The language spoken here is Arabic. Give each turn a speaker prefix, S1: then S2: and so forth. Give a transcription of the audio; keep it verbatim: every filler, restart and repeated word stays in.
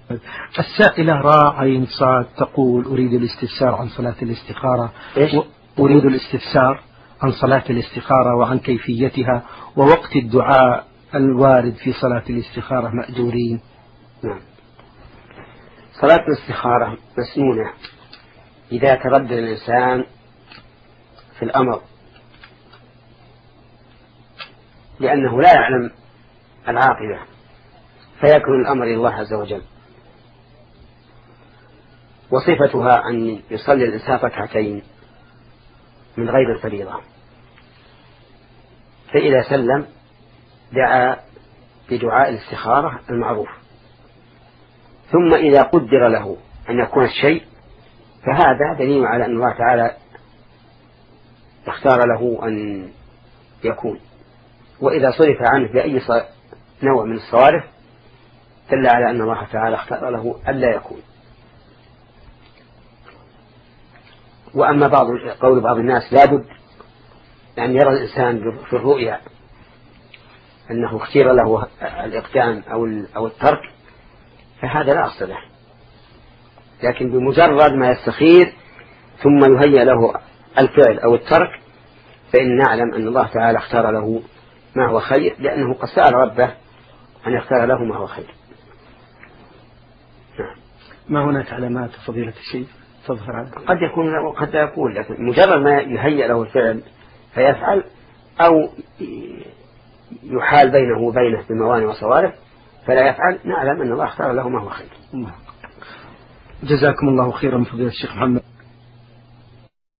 S1: السائلة راء عين صاد تقول أريد الاستفسار عن صلاة الاستخارة.
S2: إيش؟
S1: أريد الاستفسار عن صلاة الاستخارة وعن كيفيتها ووقت الدعاء الوارد في صلاة الاستخارة مأجورين.
S2: نعم. صلاة الاستخارة مسنونة إذا تردد الإنسان في الأمر لأنه لا يعلم العاقبة فيكون الأمر إلى الله عز وجل. وصفتها أن يصلي الإنسان ركعتين من غير الفريضة، فإذا سلم دعا بدعاء الاستخارة المعروف، ثم إذا قدر له أن يكون الشيء فهذا دليل على أن الله تعالى اختار له أن يكون. وإذا صرف عنه بأي نوع من الصوارف دل على أن الله تعالى اختار له ألا يكون. وأما بعض قول بعض الناس لابد أن يرى الإنسان في الرؤيا أنه اختير له الإقدام أو الترك فهذا لا أصل له، لكن بمجرد ما يستخير ثم يهيأ له الفعل أو الترك فإن نعلم أن الله تعالى اختار له ما هو خير، لأنه قد سأل ربه أن يختار له ما هو خير.
S1: نعم. ما هناك علامات فضيلة الشيخ تظهر عنه؟
S2: قد يكون وقد لا يكون، لكن مجرد ما يهيأ له الفعل فيفعل أو يحال بينه وبينه بموانع وصوارف فلا يفعل، نعلم أن الله اختار له ما هو خير.
S1: جزاكم الله خيرا فضيلة الشيخ محمد.